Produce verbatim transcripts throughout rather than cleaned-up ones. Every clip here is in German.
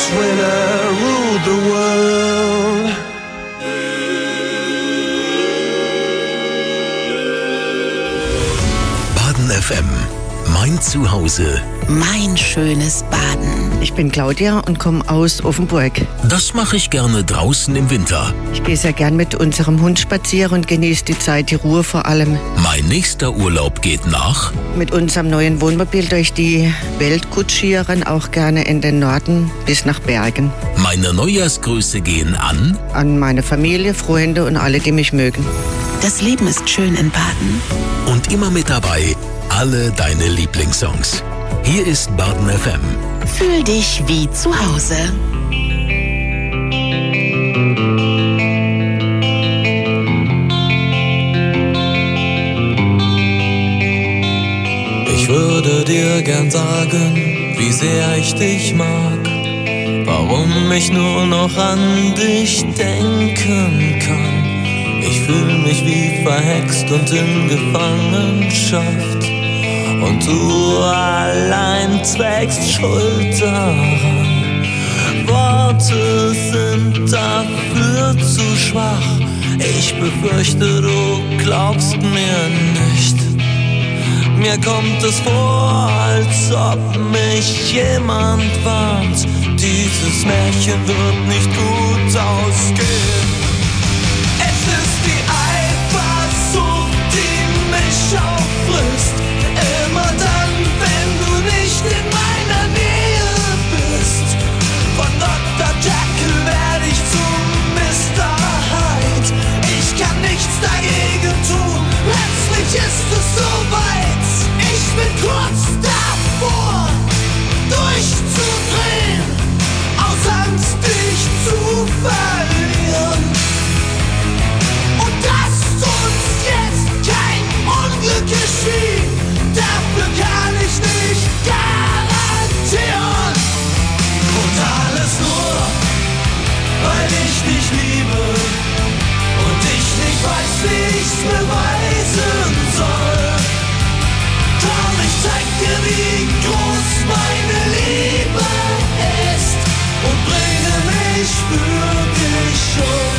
once when I ruled the world. Baden F M, mein Zuhause. Mein schönes Baden. Ich bin Claudia und komme aus Offenburg. Das mache ich gerne draußen im Winter. Ich gehe sehr gern mit unserem Hund spazieren und genieße die Zeit, die Ruhe vor allem. Mein nächster Urlaub geht nach. Mit unserem neuen Wohnmobil durch die Welt kutschieren, auch gerne in den Norden bis nach Bergen. Meine Neujahrsgrüße gehen an. An meine Familie, Freunde und alle, die mich mögen. Das Leben ist schön in Baden. Und immer mit dabei alle deine Lieblingssongs. Hier ist Baden F M. Fühl dich wie zu Hause. Ich würde dir gern sagen, wie sehr ich dich mag, warum ich nur noch an dich denken kann. Ich fühl mich wie verhext und in Gefangenschaft, und du allein trägst Schuld daran. Worte sind dafür zu schwach. Ich befürchte, du glaubst mir nicht. Mir kommt es vor, als ob mich jemand warnt. Dieses Märchen wird nicht gut ausgehen. Es ist die Eifersucht, die mich auffrisst. Immer dann, wenn du nicht in meiner Nähe bist. Von Doktor Jekyll werde ich zum Mister Hyde. Ich kann nichts dagegen tun, plötzlich ist es soweit. Ich bin kurz davor, durchzudrehen, aus Angst dich zu verlieren. Und dass uns jetzt kein Unglück geschieht, dafür kann ich nicht garantieren. Und alles nur, weil ich dich liebe und ich nicht weiß, wie ich's beweisen soll. Komm, ich zeig dir, wie groß meine Liebe ist und bringe mich für dich um.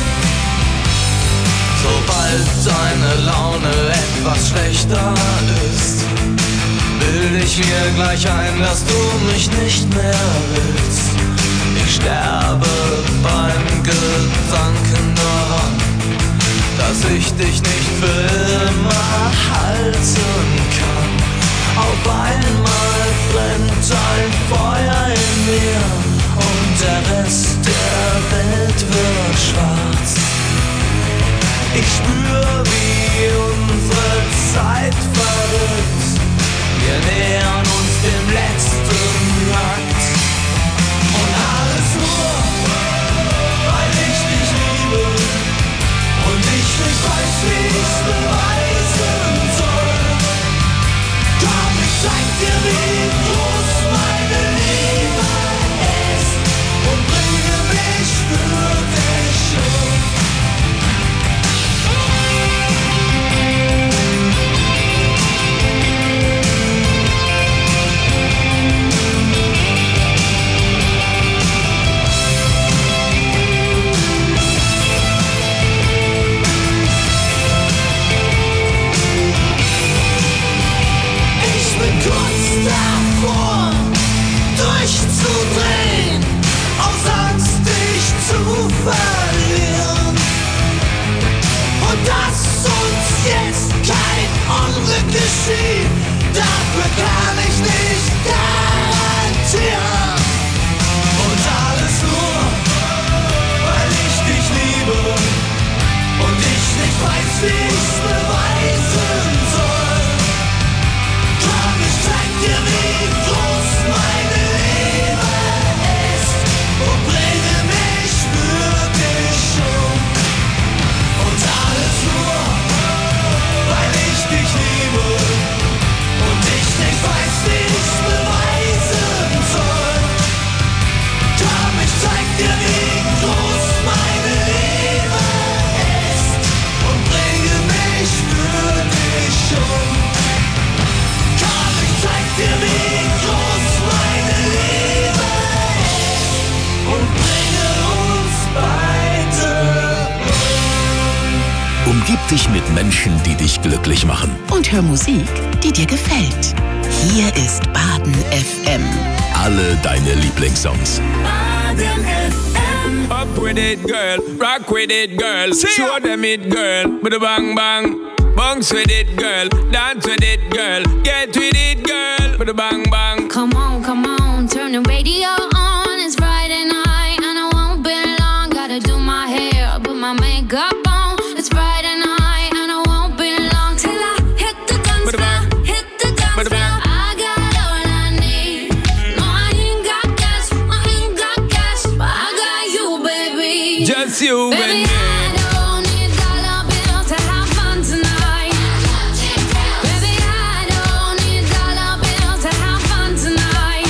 Sobald deine Laune etwas schlechter ist, bild ich mir gleich ein, dass du mich nicht mehr willst. Ich sterbe beim Gedanken daran, dass ich dich nicht für immer halten kann. Auf einmal brennt ein Feuer in mir und der Rest der Welt wird schwarz. Ich spür, wie unsere Zeit verrückt. Wir nähern uns dem letzten Akt. Und alles nur, weil ich dich liebe und ich nicht weiß, wie ich's beweisen soll. Komm, ich zeig dir, wie groß meine Liebe ist und bringe mich für dich um. Kurz davor, durchzudrehen, aus Angst dich zu verlieren. Und dass uns jetzt kein Unglück geschieht, dafür kann ich nicht garantieren. Und alles nur, weil ich dich liebe und ich nicht weiß, wie ich's beweisen soll. Komm, ich zeig dir, wie groß meine Liebe ist und bringe mich für dich um. Und alles nur, weil ich dich liebe und ich nicht weiß, wie ich's beweisen soll. Komm, ich zeig dir, wie groß meine Liebe ist und bringe mich Umgib dich mit Menschen, die dich glücklich machen. Und hör Musik, die dir gefällt. Hier ist Baden F M. Alle deine Lieblingssongs. Baden F M. Up with it, girl. Rock with it, girl. Show them it, girl. With a bang bang. Bounce with it, girl. Dance with it, girl. Get with it, girl. With a bang bang. Come on, come on. Turn the radio on. It's Friday night and I won't be long. Gotta do my hair, put my makeup on. It's Friday night and I won't be long till I hit the dance floor. Hit the dance floor. I got all I need. No, I ain't got cash. I ain't got cash, but I got you, baby. Just you Baby, and me. I don't need dollar bills to have fun tonight. Baby, I don't need dollar bills to have fun tonight.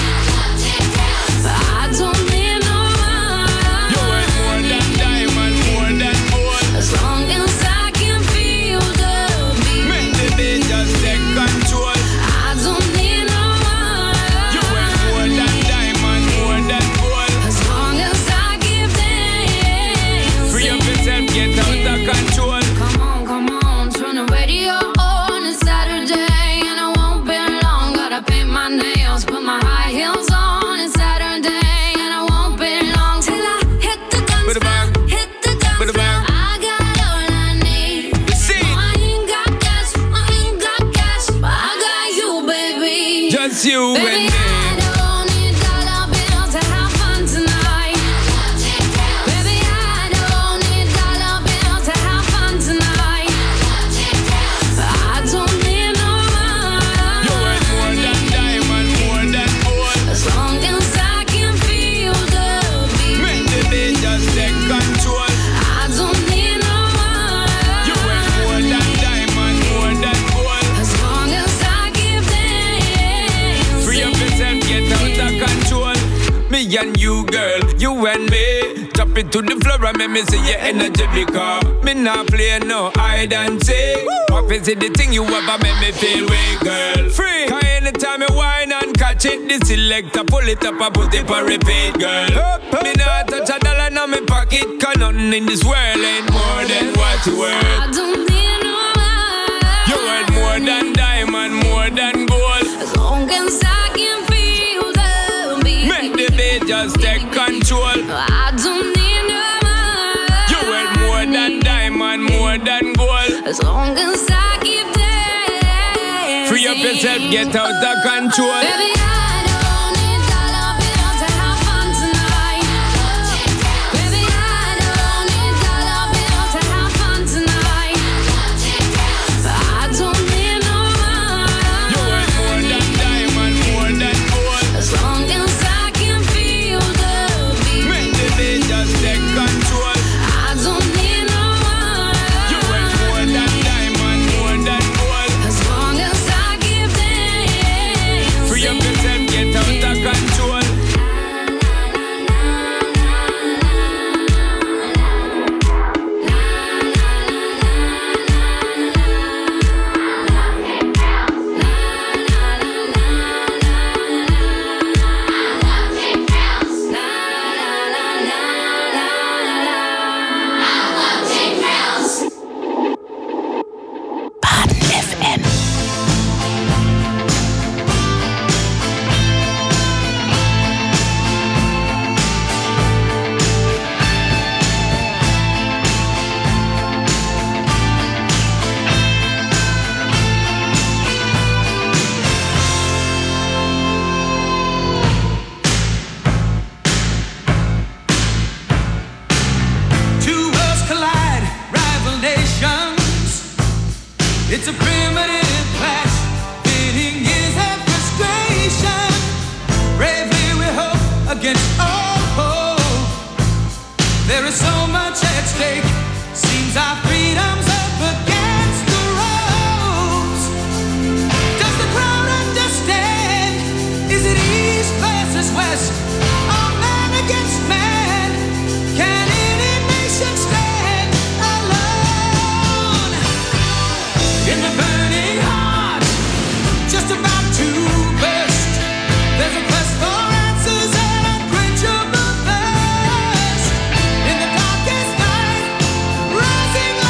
I don't need no money. You ain't more than diamond, more than gold. As long as I can feel the beat. Make the beat just take control. I don't need no money. You ain't more than diamond, more than gold. As long as I keep dancing. Free up yourself, get out of control. Come on, come on, turn the radio on. It's Saturday and I won't be long. Gotta paint my nails, put my high heels on. It's Saturday and I won't be long till I hit the dance With a floor. bang. Hit the dance With a floor. bang. I got all I need. See. No, I ain't got cash, I ain't got cash, but I got you, baby. Just you and Baby, me. I don't need dollar bills to have fun tonight. Baby, I don't need dollar bills to have fun tonight. I don't need no You ain't more money. than diamond, more than gold. As long as I can feel the beat. Make the beat just take control. I don't need no You ain't more money. than diamond, more than gold. As long as I keep dancing. Free up yourself, get out of control. Me and you, girl, you and me. Drop it to the floor and make me see your energy because me not play no hide and seek. What is it the thing you ever make me feel weak, girl? Free. Cause anytime you whine and catch it, the selector pull it up and put it for repeat, girl. Me not touch a dollar in my pocket, cause nothing in this world ain't more than what you worth. I don't need no money. You worth more than diamond, more than gold. As long as I can feel the beat. Make the beat just take control. I don't need no money. You worth more than diamond, more than gold. As long as I keep dancing. Free up yourself, get out of control. Baby, I don't need dollar bills to have fun tonight. Baby, I don't need dollar bills to have fun tonight. I don't need no You worth more money. than diamond, more than gold. As long as I can feel the beat. Make the beat just take control. I don't need no You worth more money. than diamond, more than gold. As long as I keep dancing. Free up yourself, get out of control. Baden F M. Two worlds collide, rival nations. It's a primitive clash, pitting years of frustration. Bravely we hope against all hope. There is so much at stake. Seems our freedom's up against the ropes. Does the crowd understand? Is it east versus west? Or man against man? Can any nation stand alone? In the burning heart, just about to burst. There's a quest for answers and unquenchable thirst. In the darkest night, rising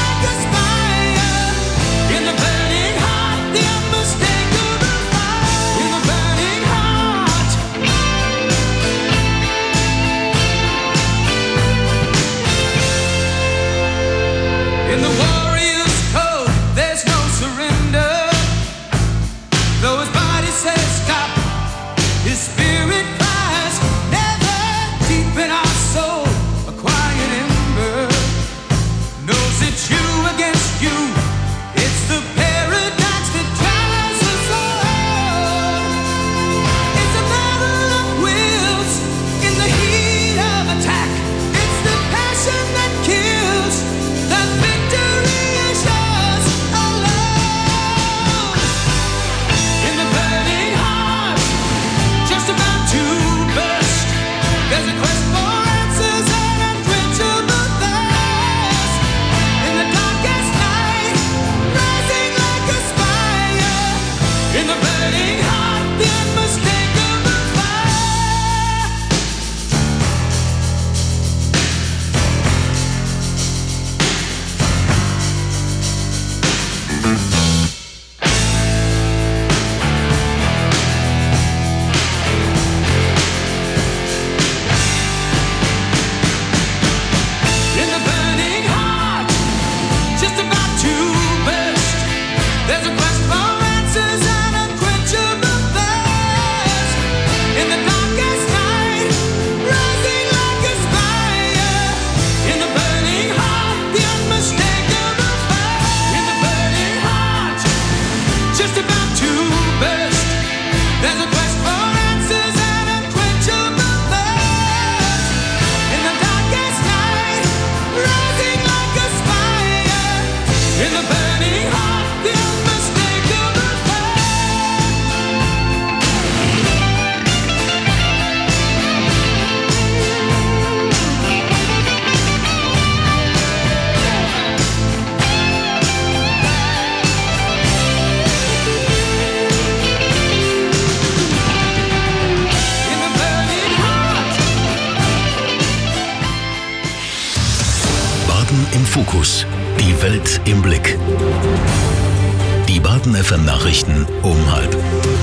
Die Welt im Blick. Die Baden F M Nachrichten um halb.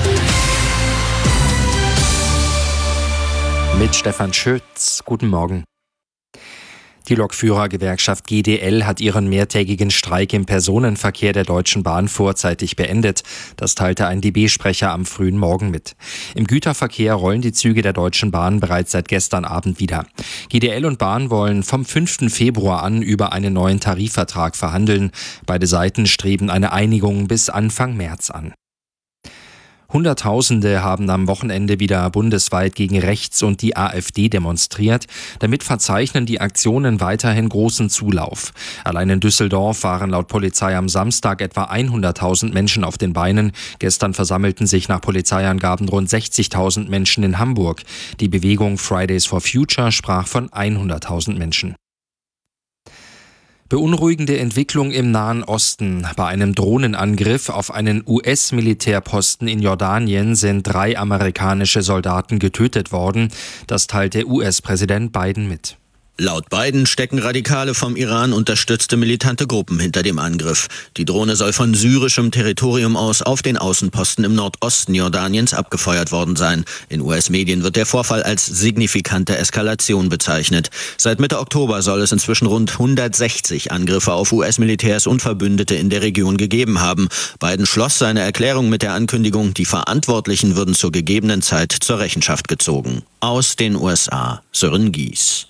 Mit Stefan Schütz. Guten Morgen. Die Lokführergewerkschaft G D L hat ihren mehrtägigen Streik im Personenverkehr der Deutschen Bahn vorzeitig beendet. Das teilte ein D B-Sprecher am frühen Morgen mit. Im Güterverkehr rollen die Züge der Deutschen Bahn bereits seit gestern Abend wieder. G D L und Bahn wollen vom fünften Februar an über einen neuen Tarifvertrag verhandeln. Beide Seiten streben eine Einigung bis Anfang März an. Hunderttausende haben am Wochenende wieder bundesweit gegen rechts und die AfD demonstriert. Damit verzeichnen die Aktionen weiterhin großen Zulauf. Allein in Düsseldorf waren laut Polizei am Samstag etwa hunderttausend Menschen auf den Beinen. Gestern versammelten sich nach Polizeiangaben rund sechzigtausend Menschen in Hamburg. Die Bewegung Fridays for Future sprach von hunderttausend Menschen. Beunruhigende Entwicklung im Nahen Osten. Bei einem Drohnenangriff auf einen U S-Militärposten in Jordanien sind drei amerikanische Soldaten getötet worden. Das teilte U S-Präsident Biden mit. Laut Biden stecken radikale vom Iran unterstützte militante Gruppen hinter dem Angriff. Die Drohne soll von syrischem Territorium aus auf den Außenposten im Nordosten Jordaniens abgefeuert worden sein. In U S-Medien wird der Vorfall als signifikante Eskalation bezeichnet. Seit Mitte Oktober soll es inzwischen rund hundertsechzig Angriffe auf U S-Militärs und Verbündete in der Region gegeben haben. Biden schloss seine Erklärung mit der Ankündigung, die Verantwortlichen würden zur gegebenen Zeit zur Rechenschaft gezogen. Aus den U S A, Sören Gies.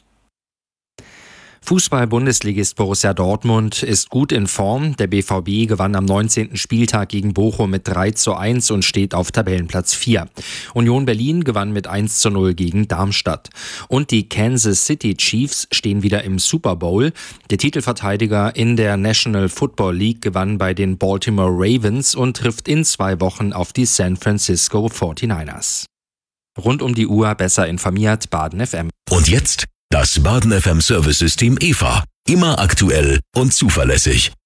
Fußball-Bundesligist Borussia Dortmund ist gut in Form. Der B V B gewann am neunzehnten Spieltag gegen Bochum mit drei zu eins und steht auf Tabellenplatz vier. Union Berlin gewann mit eins zu null gegen Darmstadt. Und die Kansas City Chiefs stehen wieder im Super Bowl. Der Titelverteidiger in der National Football League gewann bei den Baltimore Ravens und trifft in zwei Wochen auf die San Francisco forty-niners. Rund um die Uhr besser informiert, Baden F M. Und jetzt das Baden F M Service System E V A. Immer aktuell und zuverlässig.